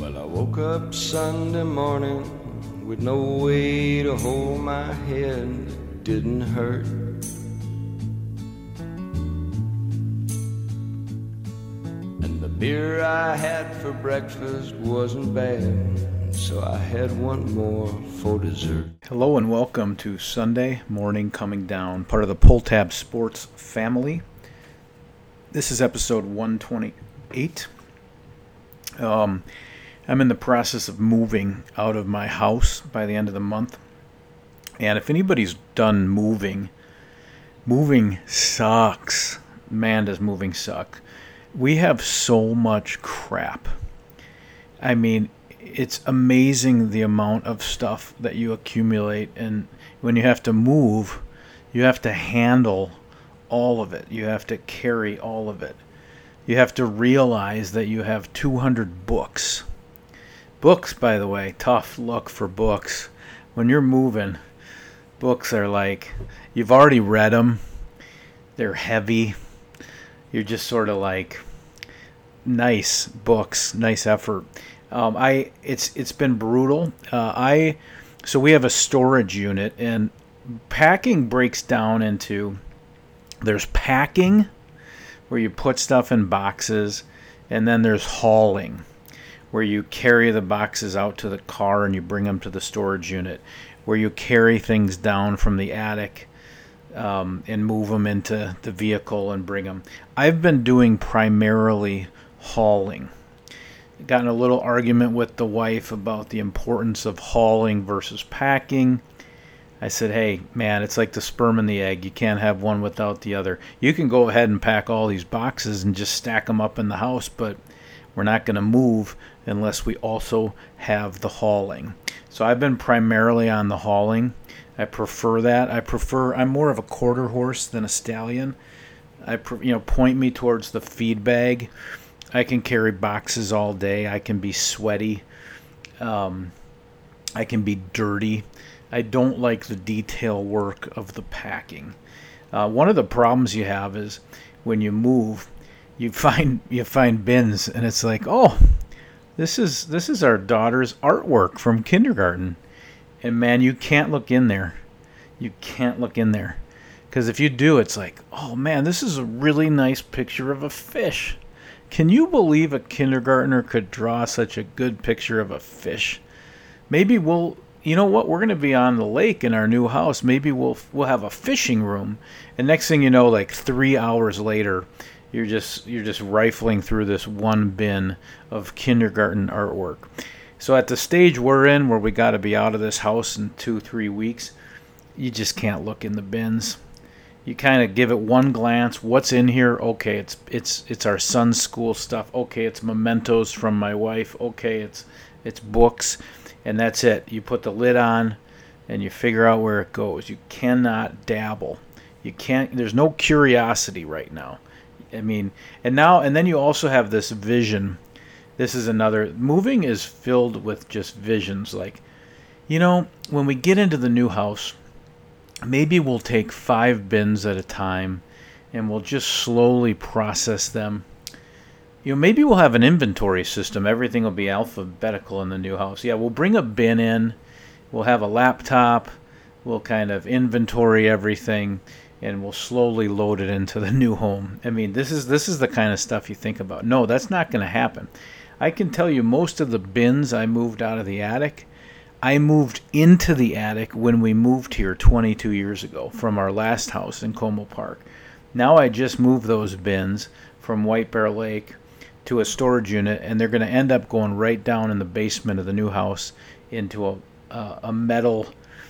Well, I woke up Sunday morning with no way to hold my head. It didn't hurt. And the beer I had for breakfast wasn't bad, so I had one more for dessert. Hello and welcome to Sunday Morning Coming Down, part of the Pull Tab Sports family. This is episode 128. I'm in the process of moving out of my house by the end of the month. And if anybody's done moving sucks. Man, does moving suck. We have so much crap. I mean, it's amazing the amount of stuff that you accumulate. And when you have to move, you have to handle all of it. You have to carry all of it. You have to realize that you have 200 books. Books, by the way, tough luck for books. When you're moving, books are like, you've already read them. They're heavy. You're just sort of like, nice books, nice effort. It's been brutal. So we have a storage unit, and packing breaks down into, there's packing, where you put stuff in boxes, and then there's hauling, where you carry the boxes out to the car and you bring them to the storage unit, where you carry things down from the attic and move them into the vehicle and bring them. I've been doing primarily hauling. Gotten a little argument with the wife about the importance of hauling versus packing. I said, hey, man, it's like the sperm and the egg. You can't have one without the other. You can go ahead and pack all these boxes and just stack them up in the house, but we're not going to move unless we also have the hauling. So I've been primarily on the hauling. I prefer that. I'm more of a quarter horse than a stallion. Point me towards the feed bag. I can carry boxes all day. I can be sweaty. I can be dirty. I don't like the detail work of the packing. One of the problems you have is when you move, you find bins, and it's like, oh, this is our daughter's artwork from kindergarten, and man, you can't look in there. You can't look in there, because if you do, it's like, oh man, this is a really nice picture of a fish. Can you believe a kindergartner could draw such a good picture of a fish? Maybe you know what? We're going to be on the lake in our new house. Maybe we'll have a fishing room. And next thing you know, like 3 hours later, you're just rifling through this one bin of kindergarten artwork. So at the stage we're in, where we got to be out of this house in 2-3 weeks, you just can't look in the bins. You kind of give it one glance. What's in here? Okay, it's our son's school stuff. Okay, it's mementos from my wife. Okay, it's books. And that's it. You put the lid on and you figure out where it goes. You cannot dabble. There's no curiosity right now. I mean, and then you also have this vision. This is another, moving is filled with just visions. Like, when we get into the new house, maybe we'll take 5 bins at a time and we'll just slowly process them. Maybe we'll have an inventory system. Everything will be alphabetical in the new house. Yeah, we'll bring a bin in. We'll have a laptop. We'll kind of inventory everything, and we'll slowly load it into the new home. I mean, this is the kind of stuff you think about. No, that's not going to happen. I can tell you most of the bins I moved out of the attic, I moved into the attic when we moved here 22 years ago from our last house in Como Park. Now I just moved those bins from White Bear Lake to a storage unit, and they're going to end up going right down in the basement of the new house into a metal,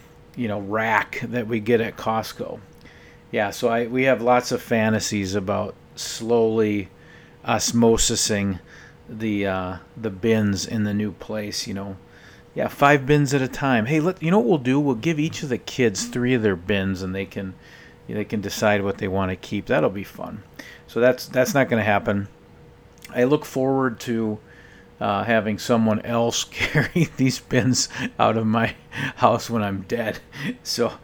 rack that we get at Costco. Yeah, so we have lots of fantasies about slowly osmosising the bins in the new place. Yeah, 5 bins at a time. Hey, what we'll do? We'll give each of the kids 3 of their bins, and they can decide what they want to keep. That'll be fun. So that's not going to happen. I look forward to having someone else carry these bins out of my house when I'm dead. So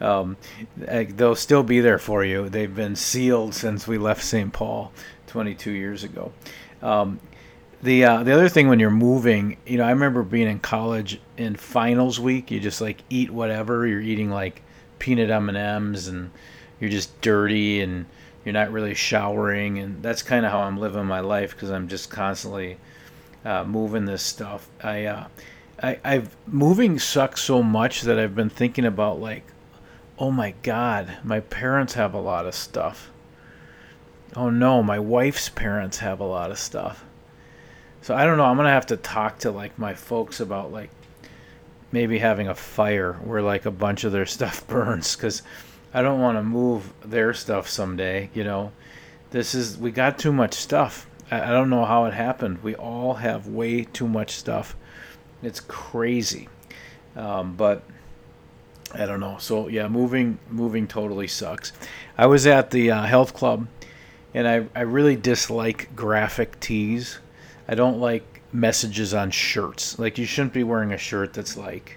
they'll still be there for you. They've been sealed since we left St. Paul 22 years ago. The other thing when you're moving, I remember being in college in finals week. You just like eat whatever. You're eating like peanut M&Ms, and you're just dirty, and you're not really showering, and that's kind of how I'm living my life because I'm just constantly moving this stuff. I've moving sucks so much that I've been thinking about like, oh my God, my parents have a lot of stuff. Oh no, my wife's parents have a lot of stuff. So I don't know. I'm gonna have to talk to like my folks about like maybe having a fire where like a bunch of their stuff burns, because I don't want to move their stuff someday. We got too much stuff. I don't know how it happened. We all have way too much stuff. It's crazy. But I don't know. So yeah, moving totally sucks. I was at the health club, and I really dislike graphic tees. I don't like messages on shirts. Like, you shouldn't be wearing a shirt that's like,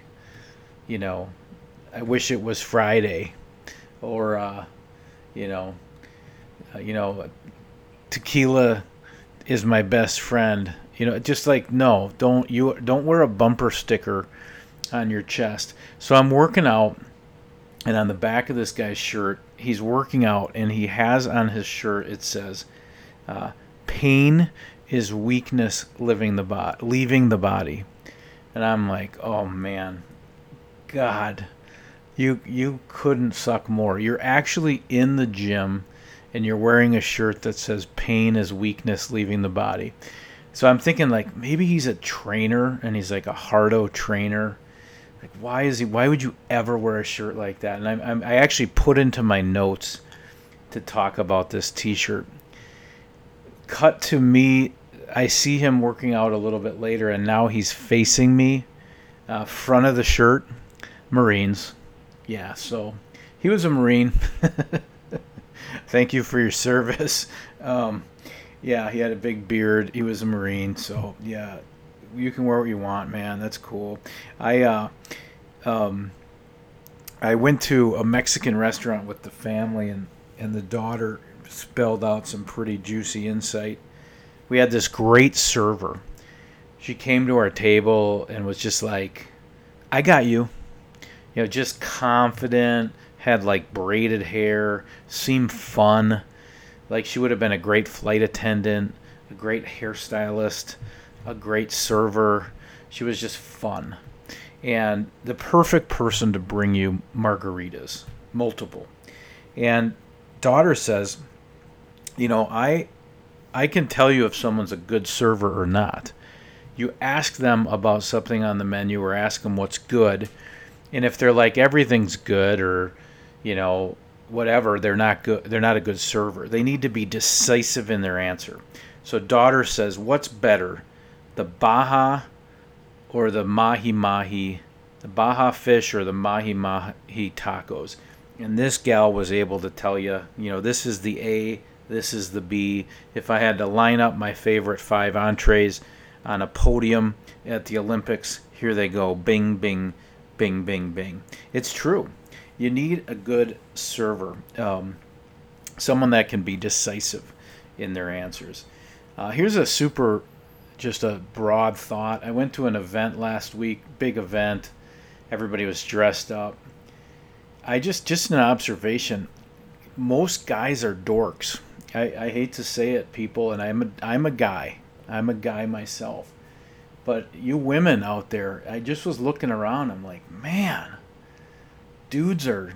I wish it was Friday, or tequila is my best friend. Just like, no, don't wear a bumper sticker on your chest. So I'm working out, and on the back of this guy's shirt, he's working out, and he has on his shirt, it says, pain is weakness leaving the body. And I'm like, oh man, God, you couldn't suck more. You're actually in the gym, and you're wearing a shirt that says pain is weakness leaving the body. So I'm thinking like maybe he's a trainer, and he's like a hardo trainer. Like, why would you ever wear a shirt like that? And I actually put into my notes to talk about this t-shirt. Cut to me, I see him working out a little bit later, and now he's facing me, front of the shirt, Marines. Yeah, so he was a Marine. Thank you for your service. Yeah, he had a big beard. He was a Marine, so yeah, you can wear what you want, man. That's cool. I went to a Mexican restaurant with the family, and the daughter spelled out some pretty juicy insight. We had this great server. She came to our table and was just like, I got you. Just confident, had like braided hair, seemed fun. Like she would have been a great flight attendant, a great hairstylist, a great server. She was just fun. And the perfect person to bring you margaritas, multiple. And daughter says, I can tell you if someone's a good server or not. You ask them about something on the menu, or ask them what's good. And if they're like everything's good, or, whatever, they're not good. They're not a good server. They need to be decisive in their answer. So daughter says, what's better, the Baja or the mahi mahi, the Baja fish or the mahi mahi tacos? And this gal was able to tell you, this is the A, this is the B. If I had to line up my favorite 5 entrees on a podium at the Olympics, here they go. Bing, bing, bing, bing, bing. It's true. You need a good server, someone that can be decisive in their answers. Here's just a broad thought. I went to an event last week, big event. Everybody was dressed up. Just an observation. Most guys are dorks. I hate to say it, people, and I'm a guy. I'm a guy myself. But you women out there, I just was looking around. I'm like, man, dudes are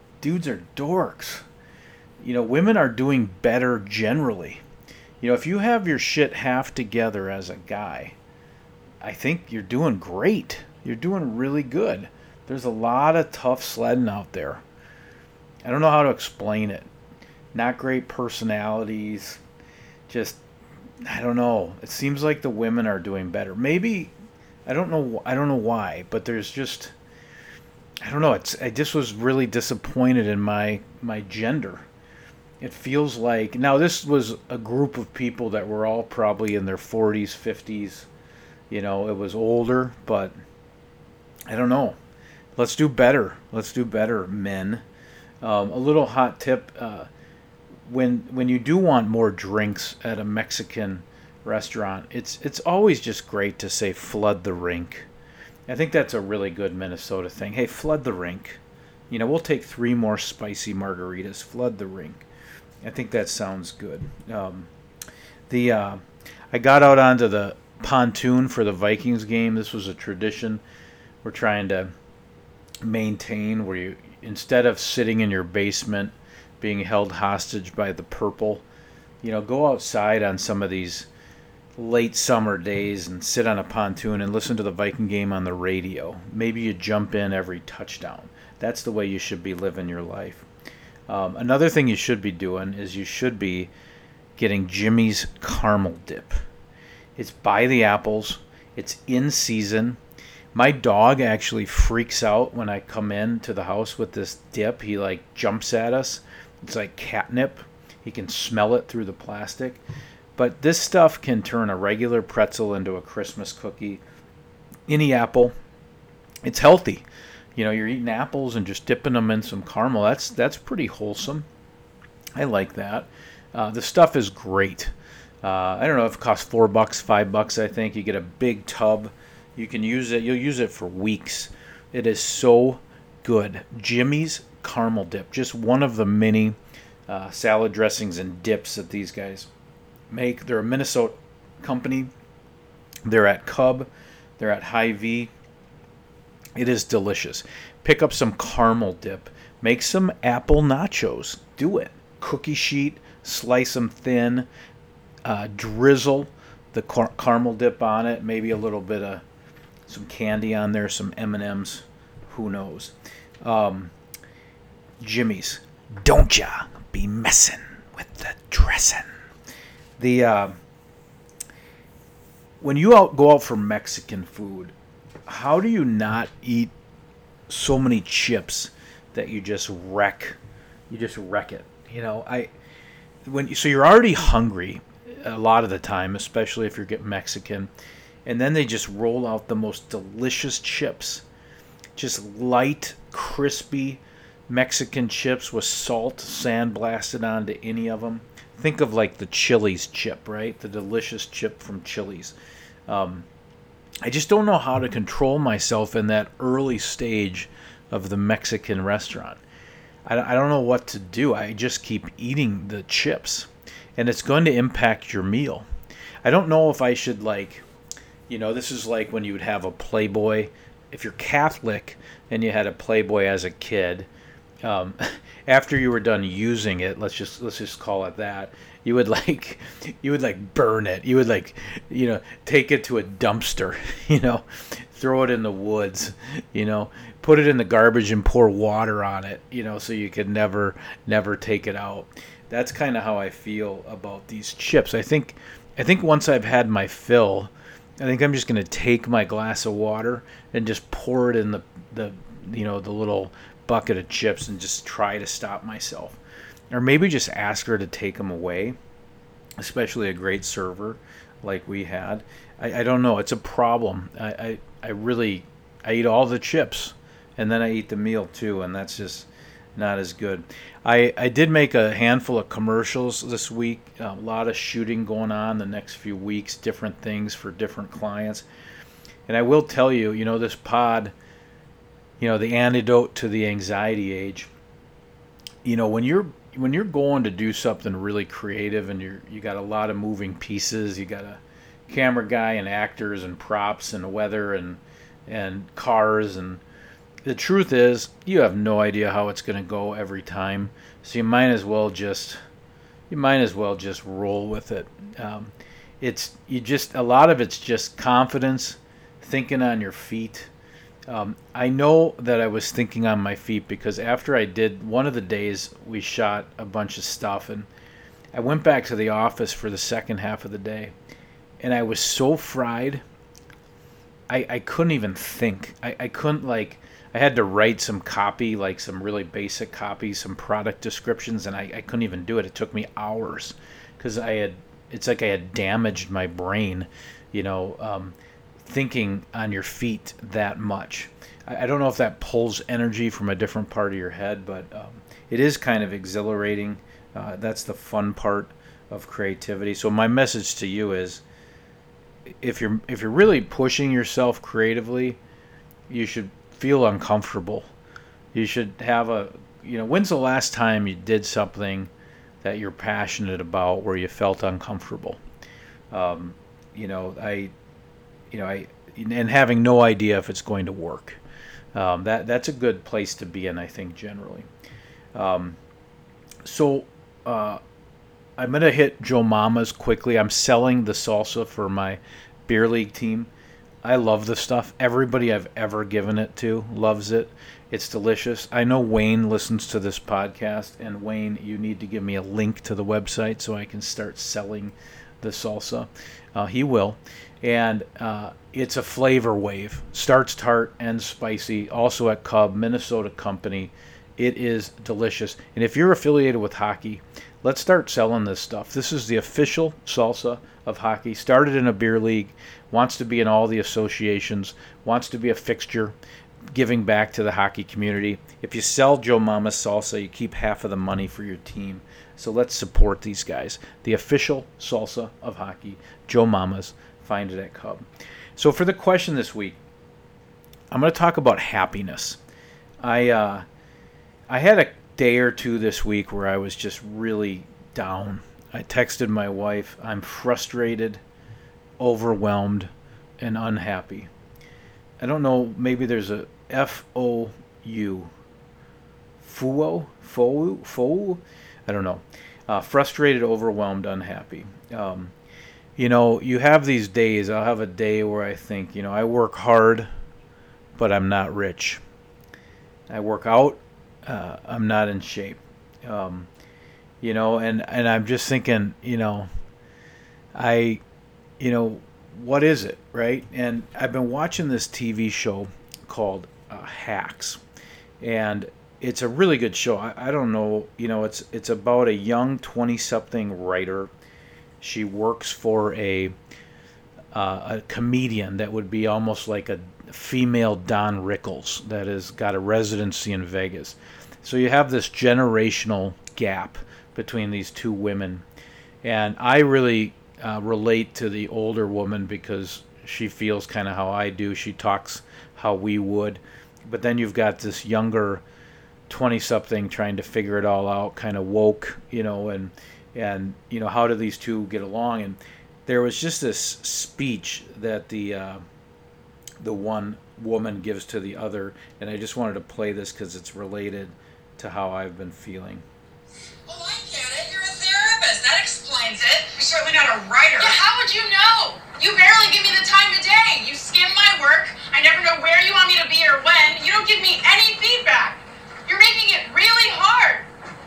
dorks. Women are doing better generally. If you have your shit half together as a guy, I think you're doing great. You're doing really good. There's a lot of tough sledding out there. I don't know how to explain it. Not great personalities. Just, I don't know. It seems like the women are doing better. Maybe, I don't know why, but there's just, I don't know. I just was really disappointed in my gender. It feels like, now this was a group of people that were all probably in their 40s, 50s. It was older, but I don't know. Let's do better. Let's do better, men. A little hot tip, when you do want more drinks at a Mexican restaurant, it's always just great to say flood the rink. I think that's a really good Minnesota thing. Hey, flood the rink. We'll take 3 more spicy margaritas. Flood the rink. I think that sounds good. I got out onto the pontoon for the Vikings game. This was a tradition we're trying to maintain, where you, instead of sitting in your basement being held hostage by the purple, go outside on some of these late summer days and sit on a pontoon and listen to the Viking game on the radio. Maybe you jump in every touchdown. That's the way you should be living your life. Another thing you should be doing is you should be getting Jimmy's caramel dip. It's by the apples. It's in season. My dog actually freaks out when I come in to the house with this dip. He jumps at us. It's like catnip. He can smell it through the plastic. But this stuff can turn a regular pretzel into a Christmas cookie. Any apple. It's healthy. You're eating apples and just dipping them in some caramel. That's pretty wholesome. I like that. The stuff is great. I don't know if it costs $4, $5. I think you get a big tub. You can use it. You'll use it for weeks. It is so good. Jimmy's caramel dip, just one of the many salad dressings and dips that these guys make. They're a Minnesota company. They're at Cub. They're at Hy-Vee. It is delicious. Pick up some caramel dip. Make some apple nachos. Do it. Cookie sheet. Slice them thin. Drizzle the caramel dip on it. Maybe a little bit of some candy on there. Some M&Ms. Who knows? Jimmy's. Don't ya be messing with the dressing. When you go out for Mexican food, how do you not eat so many chips that you just wreck? You just wreck it. So you're already hungry a lot of the time, especially if you're getting Mexican, and then they just roll out the most delicious chips, just light, crispy Mexican chips with salt sandblasted onto any of them. Think of the Chili's chip, right? The delicious chip from Chili's. I just don't know how to control myself in that early stage of the Mexican restaurant. I don't know what to do. I just keep eating the chips, and it's going to impact your meal. I don't know if I should this is like when you would have a Playboy. If you're Catholic and you had a Playboy as a kid, after you were done using it, let's just call it that, you would burn it. You would take it to a dumpster, throw it in the woods, put it in the garbage and pour water on it, so you could never take it out. That's kind of how I feel about these chips. I think once I've had my fill, I think I'm just going to take my glass of water and just pour it in the little bucket of chips and just try to stop myself. Or maybe just ask her to take them away, especially a great server like we had. I don't know. It's a problem. I eat all the chips, and then I eat the meal too, and that's just not as good. I did make a handful of commercials this week. A lot of shooting going on the next few weeks, different things for different clients. And I will tell you, this pod, the antidote to the anxiety age. When you're going to do something really creative and you got a lot of moving pieces, you got a camera guy and actors and props and weather and cars, and the truth is you have no idea how it's going to go every time. So you might as well just roll with it. A lot of it's just confidence, thinking on your feet. I know that I was thinking on my feet because after I did one of the days, we shot a bunch of stuff, and I went back to the office for the second half of the day, and I was so fried, I couldn't even think. I couldn't, I had to write some copy, some really basic copy, some product descriptions, and I couldn't even do it. It took me hours because it's like I had damaged my brain, thinking on your feet that much. I don't know if that pulls energy from a different part of your head, but it is kind of exhilarating. That's the fun part of creativity. So my message to you is if you're really pushing yourself creatively, you should feel uncomfortable. You should have when's the last time you did something that you're passionate about where you felt uncomfortable? Um, you know, I, and having no idea if it's going to work. That's a good place to be in, I think, generally. Um, so I'm going to hit Joe Mama's quickly. I'm selling the salsa for my beer league team. I love the stuff. Everybody I've ever given it to loves it. It's delicious. I know Wayne listens to this podcast, and Wayne, you need to give me a link to the website so I can start selling the salsa. He will. And it's a flavor wave. Starts tart, ends spicy. Also at Cub, Minnesota company. It is delicious. And if you're affiliated with hockey, let's start selling this stuff. This is the official salsa of hockey. Started in a beer league, wants to be in all the associations, wants to be a fixture, giving back to the hockey community. If you sell Joe Mama's salsa, you keep half of the money for your team. So let's support these guys. The official salsa of hockey, Joe Mama's. Find it at Cub. So for the question this week, I'm going to talk about happiness. I had a day or two this week where I was just really down. I texted my wife, I'm frustrated, overwhelmed, and unhappy. I don't know, maybe there's a F-O-U. Foo? I don't know. Frustrated, overwhelmed, unhappy. You have these days. I'll have a day where I think, I work hard, but I'm not rich. I work out, I'm not in shape. And I'm just thinking, what is it, right? And I've been watching this TV show called Hacks, and it's a really good show. I don't know, it's about a young 20-something writer. She works for a comedian that would be almost like a female Don Rickles that has got a residency in Vegas. So you have this generational gap between these two women. And I really relate to the older woman because she feels kind of how I do. She talks how we would. But then you've got this younger 20-something trying to figure it all out, kind of woke, and how do these two get along? And there was just this speech that the one woman gives to the other, and I just wanted to play this because it's related to how I've been feeling. Well, I get it. You're a therapist. That explains it. You're certainly not a writer. Yeah, how would you know? You barely give me the time of day. You skim my work. I never know where you want me to be or when. You don't give me any feedback. You're making it really hard.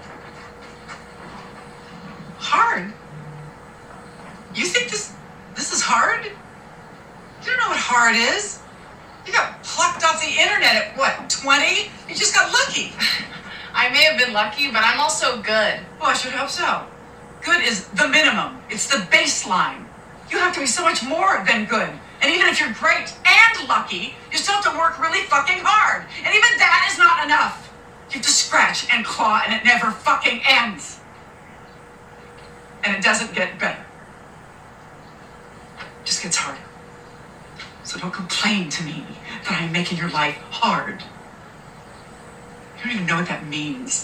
Hard? You think this is hard? You don't know what hard is. You got plucked off the internet at what, 20? You just got lucky. I may have been lucky, but I'm also good. Well, I should hope so. Good is the minimum. It's the baseline. You have to be so much more than good. And even if you're great and lucky, you still have to work really fucking hard. And even that is not enough. You have to scratch and claw, and it never fucking ends. And it doesn't get better. It just gets harder. So don't complain to me that I'm making your life hard. You don't even know what that means.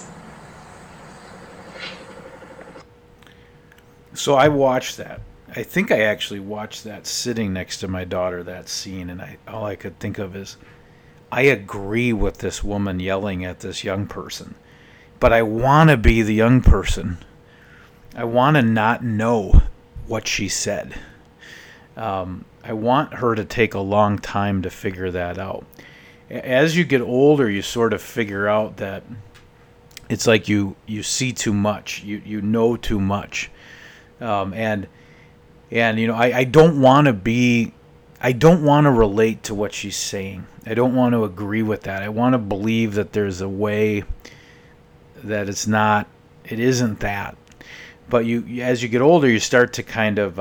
So I watched that. I think I actually watched that sitting next to my daughter, that scene, and all I could think of is, I agree with this woman yelling at this young person, but I want to be the young person. I want to not know what she said. I want her to take a long time to figure that out. As you get older, you sort of figure out that it's like you see too much, you know too much, and I don't want to relate to what she's saying. I don't want to agree with that. I want to believe that there's a way that it isn't that. But as you get older, you start to kind of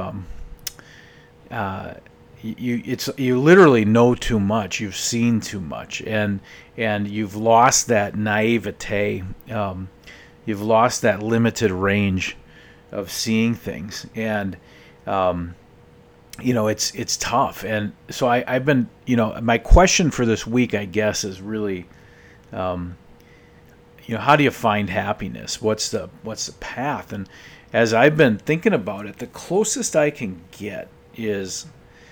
you literally know too much. You've seen too much, and you've lost that naivete. You've lost that limited range of seeing things, and it's tough. And so I've been, my question for this week, I guess, is really, how do you find happiness? What's the path? And as I've been thinking about it, the closest I can get is,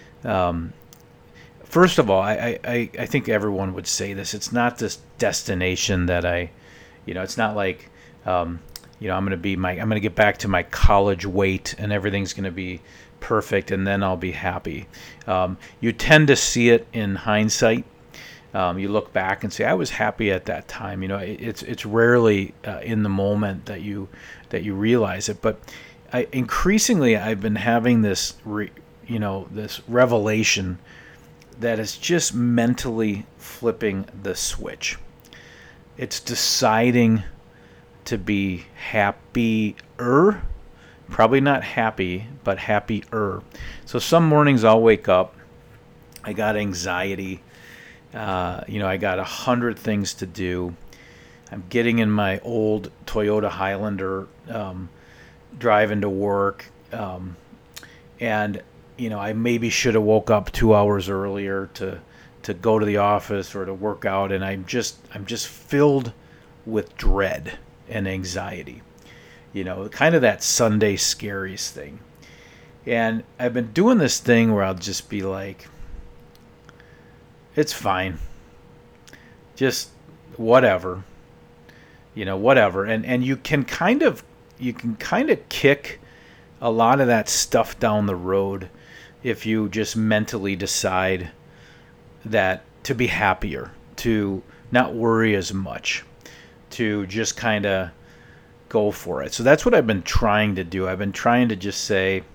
first of all, I think everyone would say this. It's not this destination that it's not like, I'm going to get back to my college weight and everything's going to be perfect and then I'll be happy. You tend to see it in hindsight. You look back and say, I was happy at that time. It's rarely in the moment that you realize it. But increasingly, I've been having this revelation that is just mentally flipping the switch. It's deciding to be happier. Probably not happy, but happier. So some mornings I'll wake up, I got anxiety. I got 100 things to do. I'm getting in my old Toyota Highlander, driving to work, and I maybe should have woke up 2 hours earlier to go to the office or to work out, and I'm just filled with dread and anxiety. Kind of that Sunday scaries thing. And I've been doing this thing where I'll just be like, it's fine. Just whatever. Whatever. And you can kind of kick a lot of that stuff down the road if you just mentally decide that to be happier, to not worry as much, to just kind of go for it. So that's what I've been trying to do. I've been trying to just say,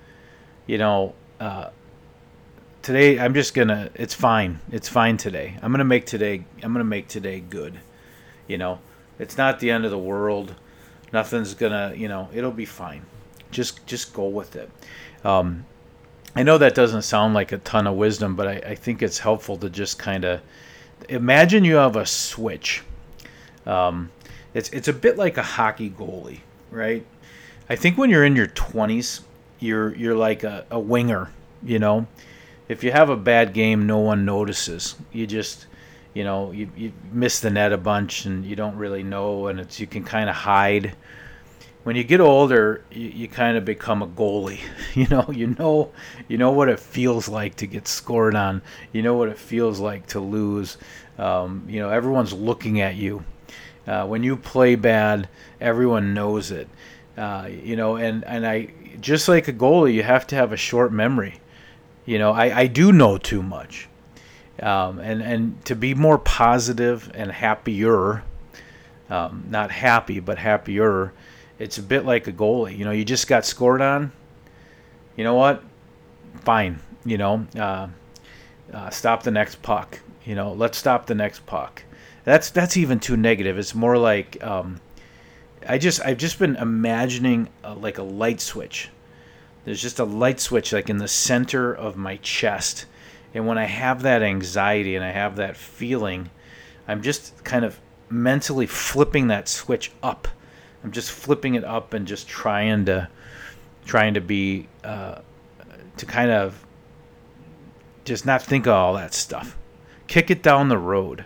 today it's fine. It's fine today. I'm going to make today good. It's not the end of the world. Nothing's going to, it'll be fine. Just go with it. I know that doesn't sound like a ton of wisdom, but I think it's helpful to just kind of imagine you have a switch. It's a bit like a hockey goalie, right? I think when you're in your 20s, you're like a winger, If you have a bad game, no one notices. You just, you miss the net a bunch and you don't really know, and you can kind of hide. When you get older, you kind of become a goalie. You know what it feels like to get scored on. You know what it feels like to lose. Everyone's looking at you. When you play bad, everyone knows it. And I just like a goalie, you have to have a short memory. I do know too much. And to be more positive and happier, not happy, but happier, it's a bit like a goalie. You just got scored on. You know what? Fine. Stop the next puck. Let's stop the next puck. That's even too negative. It's more like I've just been imagining like a light switch. There's just a light switch like in the center of my chest, and when I have that anxiety and I have that feeling, I'm just kind of mentally flipping that switch up. I'm just flipping it up and just trying to be to kind of just not think of all that stuff. Kick it down the road.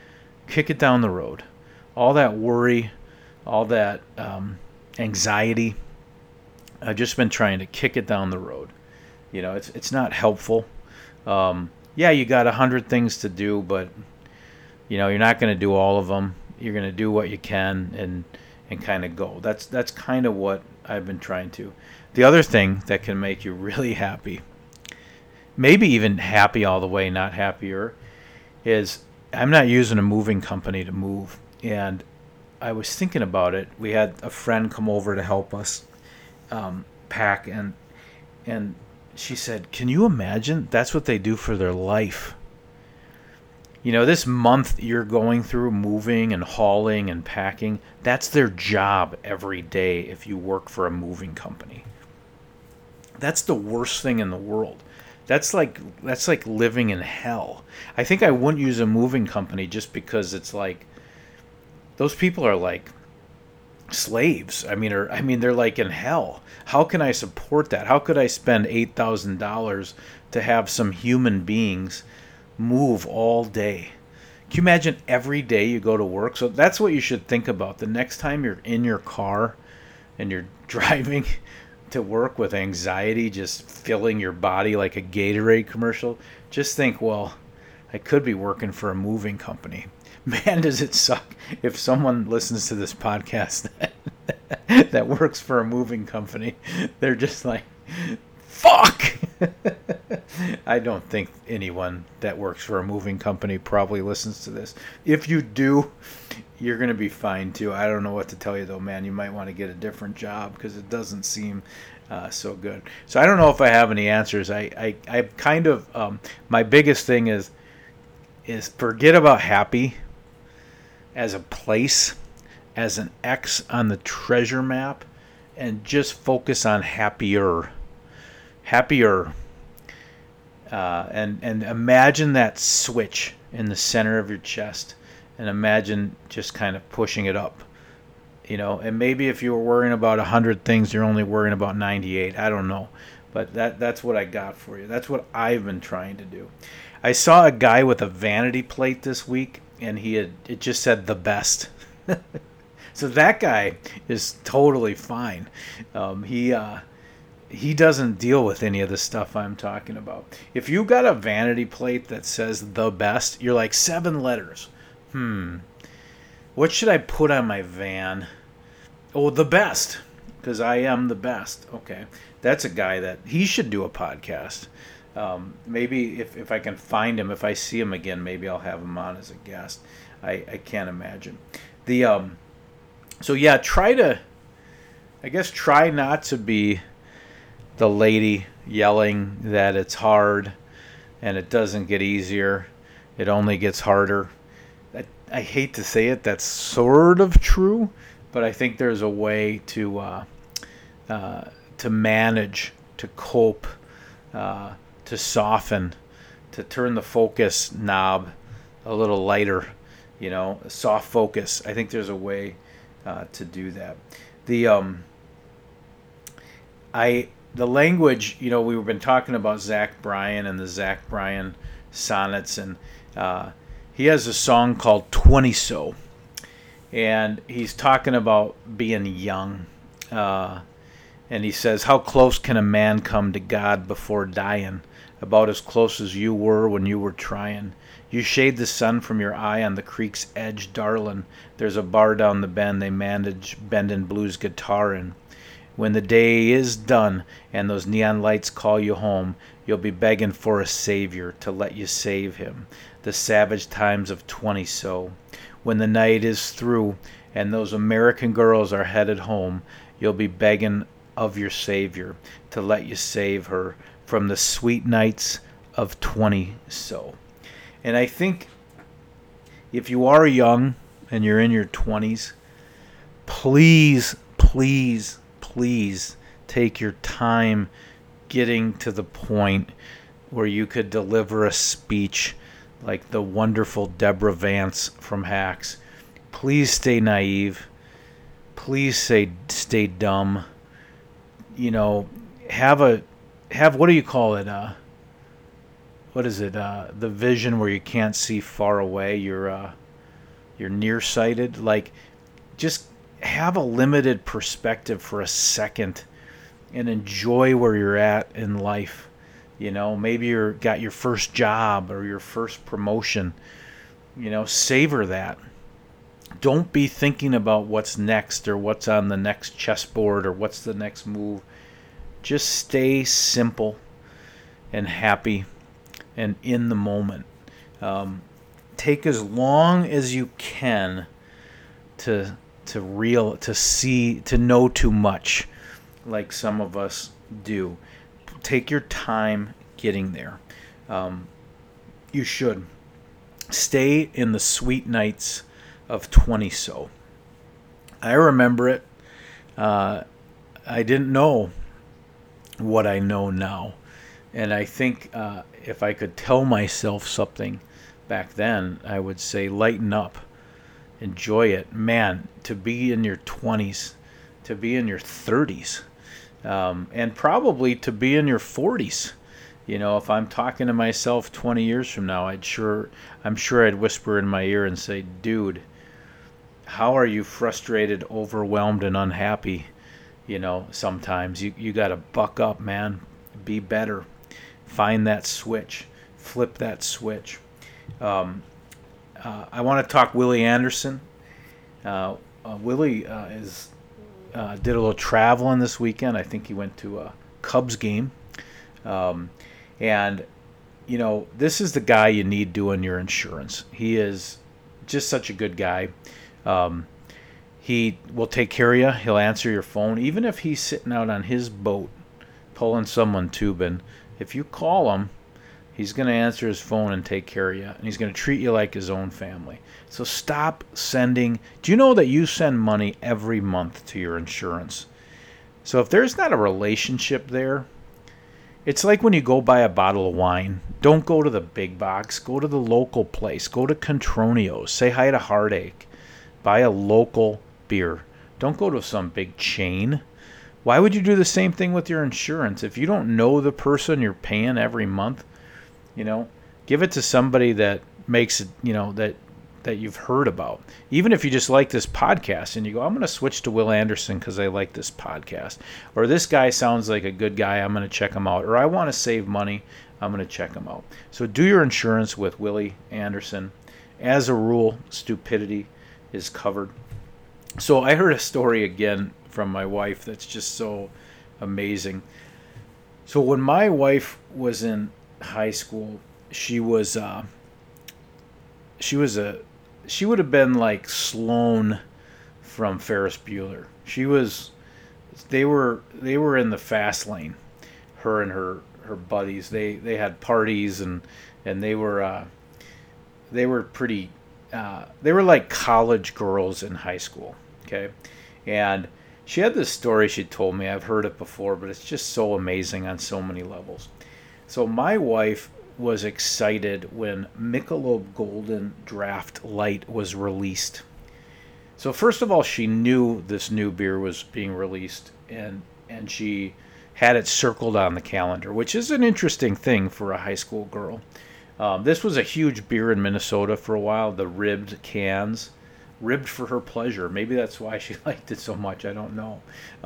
All that worry, all that anxiety. I've just been trying to kick it down the road. It's not helpful. You got 100 things to do, but you're not going to do all of them. You're going to do what you can and kind of go. That's kind of what I've been trying to. The other thing that can make you really happy, maybe even happy all the way, not happier, is I'm not using a moving company to move. And I was thinking about it. We had a friend come over to help us pack, and she said, can you imagine that's what they do for their life? This month you're going through moving and hauling and packing, that's their job every day if you work for a moving company. That's the worst thing in the world. That's like living in hell. I think I wouldn't use a moving company just because it's like those people are like slaves. They're like in hell. How can I support that? How could I spend $8,000 to have some human beings move all day? Can you imagine every day you go to work? So that's what you should think about. The next time you're in your car and you're driving to work with anxiety just filling your body like a Gatorade commercial, just think, well, I could be working for a moving company. Man, does it suck if someone listens to this podcast that works for a moving company. They're just like, fuck! I don't think anyone that works for a moving company probably listens to this. If you do, you're going to be fine too. I don't know what to tell you though, man. You might want to get a different job because it doesn't seem so good. So I don't know if I have any answers. I kind of, my biggest thing is forget about happy as a place, as an X on the treasure map, and just focus on happier. And imagine that switch in the center of your chest, and imagine just kind of pushing it up, and maybe if you were worrying about 100 things, you're only worrying about 98. I don't know, but that's what I got for you. That's what I've been trying to do. I saw a guy with a vanity plate this week, and it just said the best. So that guy is totally fine. He doesn't deal with any of the stuff I'm talking about. If you got a vanity plate that says the best, you're like 7 letters. What should I put on my van? Oh, the best, because I am the best. Okay, that's a guy that he should do a podcast. Maybe if I can find him, if I see him again, maybe I'll have him on as a guest. I can't imagine. So yeah, try not to be the lady yelling that it's hard and it doesn't get easier. It only gets harder. I hate to say it, that's sort of true, but I think there's a way to manage, to cope, to soften, to turn the focus knob a little lighter, soft focus. I think there's a way to do that. The language, we've been talking about Zach Bryan and the Zach Bryan sonnets, and he has a song called 20 So, and he's talking about being young, and he says, how close can a man come to God before dying? About as close as you were when you were trying. You shade the sun from your eye on the creek's edge, darlin'. There's a bar down the bend they manage bendin' blues guitar in. When the day is done and those neon lights call you home, you'll be begging for a savior to let you save him. The savage times of 20 So. When the night is through and those American girls are headed home, you'll be begging of your savior to let you save her from the sweet nights of 20 So. And I think if you are young and you're in your 20s, please take your time getting to the point where you could deliver a speech like the wonderful Deborah Vance from Hacks. Please stay naive. Please stay dumb. Have what do you call it? What is it? The vision where you can't see far away. You're nearsighted. Like, just have a limited perspective for a second and enjoy where you're at in life. Maybe you're got your first job or your first promotion. Savor that. Don't be thinking about what's next or what's on the next chessboard or what's the next move. Just stay simple and happy and in the moment. Take as long as you can to know too much, like some of us do. Take your time getting there. You should stay in the sweet nights of 20 So. I remember it. I didn't know what I know now, and I think if I could tell myself something back then, I would say lighten up. Enjoy it. Man, to be in your 20s, to be in your 30s, and probably to be in your 40s. If I'm talking to myself 20 years from now, I'm sure I'd whisper in my ear and say, dude, how are you frustrated, overwhelmed, and unhappy? Sometimes you got to buck up, man. Be better. Find that switch. Flip that switch. I want to talk Willie Anderson. Willie did a little traveling this weekend. I think he went to a Cubs game. And this is the guy you need doing your insurance. He is just such a good guy. He will take care of you. He'll answer your phone. Even if he's sitting out on his boat pulling someone tubing, if you call him, he's going to answer his phone and take care of you. And he's going to treat you like his own family. So stop sending. Do you know that you send money every month to your insurance? So if there's not a relationship there, it's like when you go buy a bottle of wine. Don't go to the big box. Go to the local place. Go to Contronio's. Say hi to Heartache. Buy a local beer. Don't go to some big chain. Why would you do the same thing with your insurance? If you don't know the person you're paying every month, give it to somebody that makes it, that you've heard about. Even if you just like this podcast and you go, I'm going to switch to Will Anderson because I like this podcast. Or this guy sounds like a good guy, I'm going to check him out. Or I want to save money, I'm going to check him out. So do your insurance with Willie Anderson. As a rule, stupidity is covered. So I heard a story again from my wife that's just so amazing. So when my wife was in high school, she would have been like Sloane from Ferris Bueller. They were in the fast lane, her and her buddies. They had parties and they were pretty they were like college girls in high school. Okay. And she had this story she told me. I've heard it before, but it's just so amazing on so many levels. So my wife was excited when Michelob Golden Draft Light was released. So first of all, she knew this new beer was being released, and she had it circled on the calendar, which is an interesting thing for a high school girl. This was a huge beer in Minnesota for a while, the ribbed cans. Ribbed for her pleasure. Maybe that's why she liked it so much. I don't know.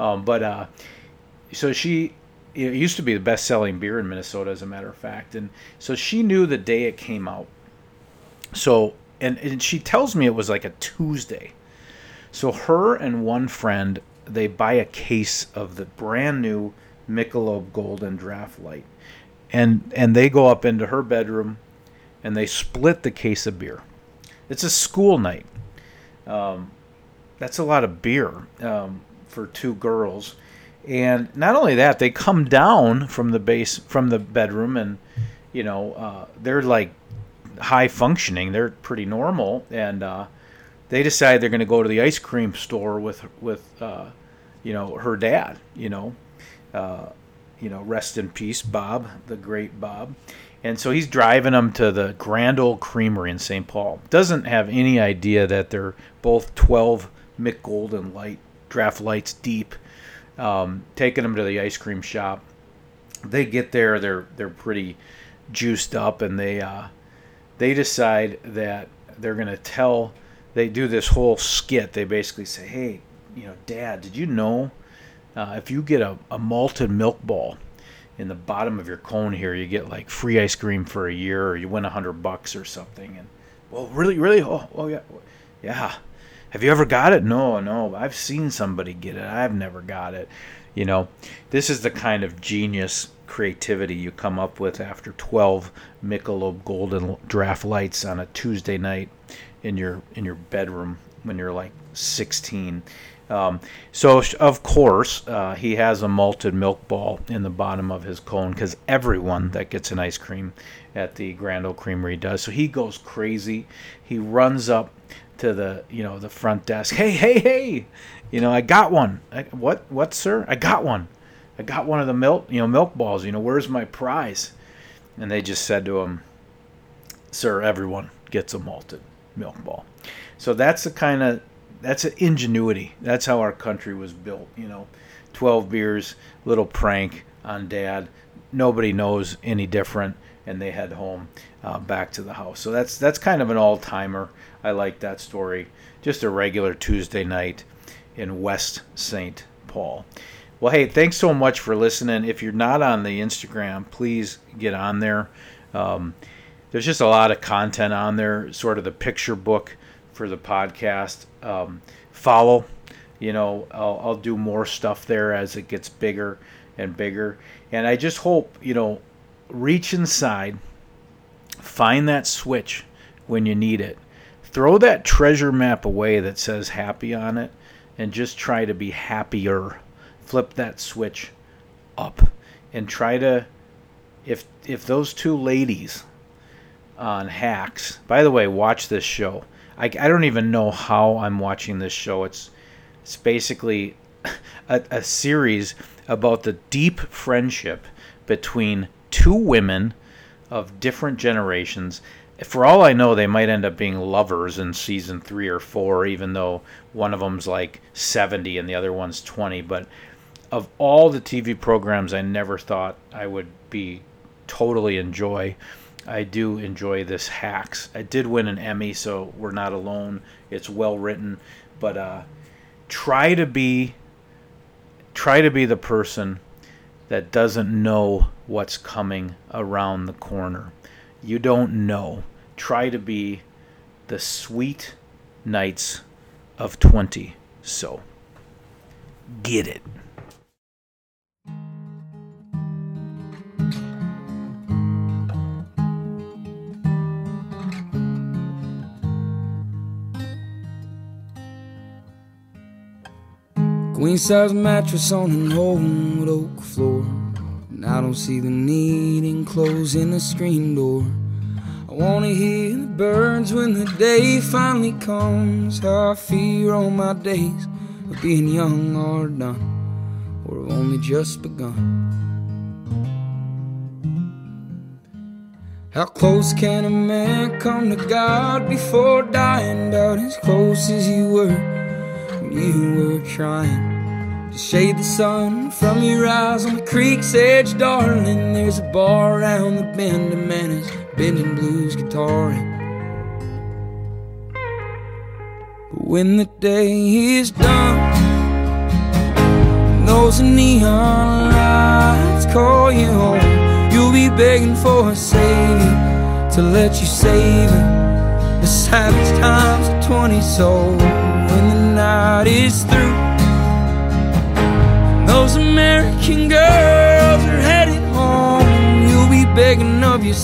So it used to be the best-selling beer in Minnesota, as a matter of fact. And so she knew the day it came out. So, and she tells me it was like a Tuesday. So her and one friend, they buy a case of the brand new Michelob Golden Draft Light. And they go up into her bedroom, and they split the case of beer. It's a school night. That's a lot of beer for two girls. And not only that, they come down from the bedroom, and they're like high functioning. They're pretty normal, and they decide they're going to go to the ice cream store with her dad. Rest in peace, Bob, the great Bob. And so he's driving them to the Grand Ole Creamery in St. Paul. Doesn't have any idea that they're both 12 Mick Golden Draft Lights deep. Taking them to the ice cream shop. They get there, they're pretty juiced up, and they decide that they're going to tell. They do this whole skit. They basically say, hey, Dad, did you know if you get a malted milk ball in the bottom of your cone here, you get like free ice cream for a year, or you win $100 or something. And well, really, oh yeah. Have you ever got it? No. I've seen somebody get it. I've never got it. This is the kind of genius creativity you come up with after 12 Michelob Golden Draft Lights on a Tuesday night in your bedroom when you're like 16. So, of course, he has a malted milk ball in the bottom of his cone, because everyone that gets an ice cream at the Grand Ole Creamery does. So he goes crazy. He runs up to the front desk. Hey, I got one. What, sir? I got one. I got one of the milk balls. Where's my prize? And they just said to him, sir, everyone gets a malted milk ball. So that's that's an ingenuity. That's how our country was built. 12 beers, little prank on Dad. Nobody knows any different, and they head home back to the house. So that's kind of an all-timer. I like that story. Just a regular Tuesday night in West St. Paul. Well, hey, thanks so much for listening. If you're not on the Instagram, please get on there. There's just a lot of content on there, sort of the picture book for the podcast. Follow. I'll do more stuff there as it gets bigger and bigger. And I just hope, reach inside, find that switch when you need it. Throw that treasure map away that says happy on it and just try to be happier. Flip that switch up and try to, if those two ladies on Hacks, by the way, watch this show. I don't even know how I'm watching this show. It's basically a series about the deep friendship between two women of different generations. For all I know, they might end up being lovers in season 3 or 4, even though one of them's like 70 and the other one's 20. But of all the TV programs I never thought I would be totally enjoy, I do enjoy this Hacks. I did win an Emmy, so we're not alone. It's well written, but try to be the person that doesn't know what's coming around the corner. You don't know. Try to be the sweet Knights of 20. So, get it. Queen-size mattress on an old oak floor, and I don't see the need in closing the screen door. I wanna hear the birds when the day finally comes. How I fear all my days of being young are done, or have only just begun. How close can a man come to God before dying? About as close as you were when you were trying to shade the sun from your eyes on the creek's edge, darling. There's a bar around the bend, a man is bending blues guitaring. But when the day is done, and those neon lights call you home, you'll be begging for a savior to let you save it. The savage times of 20. So when the night is through, those American girls are headed home, you'll be begging of your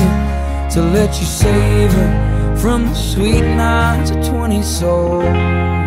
savior to let you save her from the sweet nights of 20. So